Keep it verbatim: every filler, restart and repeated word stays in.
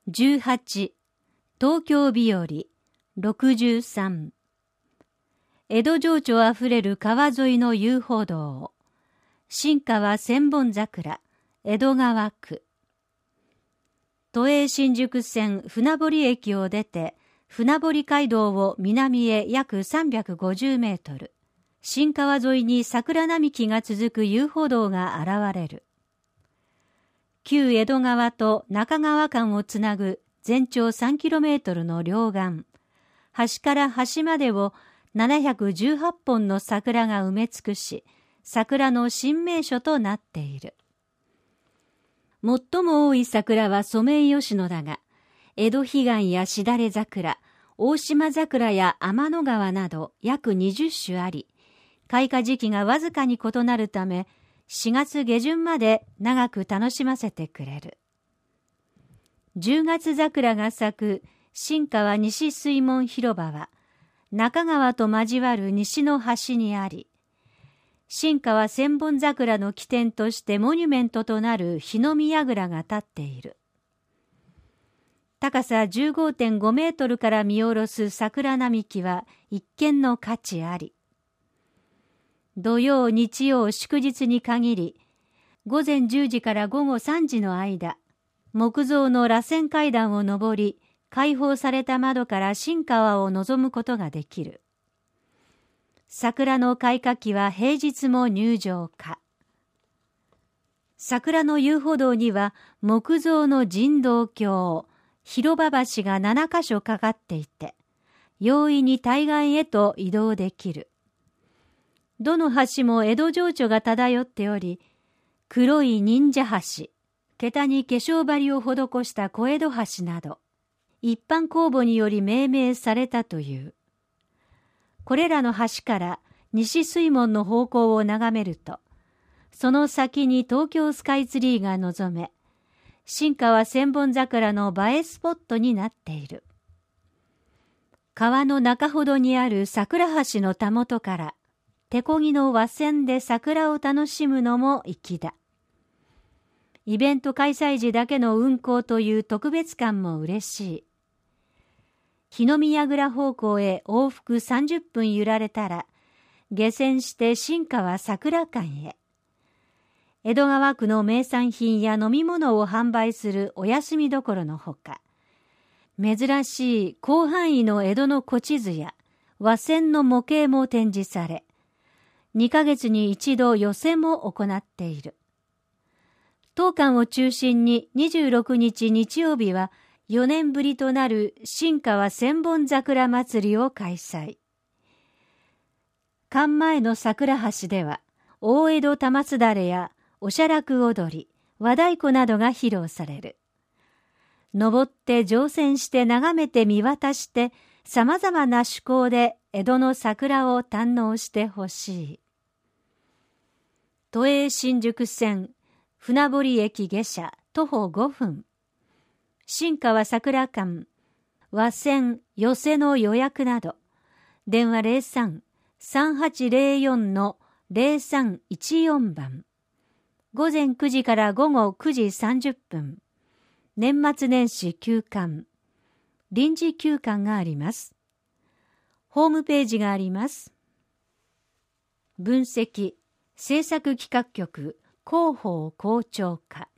じゅうはち、東京日和、ろくじゅうさん。江戸情緒あふれる川沿いの遊歩道、新川千本桜、江戸川区。都営新宿線船堀駅を出て、船堀街道を南へ約さんびゃくごじゅうメートル、新川沿いに桜並木が続く遊歩道が現れる。旧江戸川と中川間をつなぐ全長さんキロメートルの両岸、端から端までをななひゃくじゅうはっぽんの桜が埋め尽くし、桜の新名所となっている。最も多い桜はソメイヨシノだが、江戸彼岸やしだれ桜、大島桜や天の川など約にじゅっしゅあり、開花時期がわずかに異なるため、しがつげじゅんまで長く楽しませてくれる。じゅうがつ桜が咲く新川西水門広場は、中川と交わる西の端にあり、新川千本桜の起点としてモニュメントとなる火の見櫓が立っている。高さ じゅうごてんごメートルから見下ろす桜並木は一見の価値あり。土曜、日曜、祝日に限り、午前じゅうじから午後さんじの間、木造の螺旋階段を上り、開放された窓から新川を望むことができる。桜の開花期は平日も入場可。桜の遊歩道には木造の人道橋、広場橋がななかしょかかっていて、容易に対岸へと移動できる。どの橋も江戸情緒が漂っており、黒い忍者橋、桁に化粧張りを施した小江戸橋など、一般公募により命名されたという。これらの橋から西水門の方向を眺めると、その先に東京スカイツリーが望め、新川千本桜の映えスポットになっている。川の中ほどにある桜橋のたもとから、手漕ぎの和船で桜を楽しむのも粋だ。イベント開催時だけの運行という特別感も嬉しい。火の見櫓方向へ往復さんじゅっぷん揺られたら、下船して新川桜館へ。江戸川区の名産品や飲み物を販売するお休みどころのほか、珍しい広範囲の江戸の古地図や和船の模型も展示され、にかげつに一度寄席も行っている。当館を中心ににじゅうろくにち日曜日はよねんぶりとなる新川千本桜祭りを開催。館前の桜橋では大江戸玉すだれやおしゃらく踊り、和太鼓などが披露される。登って乗船して眺めて見渡して様々な趣向で江戸の桜を堪能してほしい。都営新宿線船堀駅下車徒歩ごふん。新川桜館、和船寄席の予約など、電話 ゼロさん さんはちゼロよん のゼロさんいちよん 番。午前くじから午後くじさんじゅっぷん。年末年始休館。臨時休館があります。ホームページがあります。分析、制作企画局、広報校長課。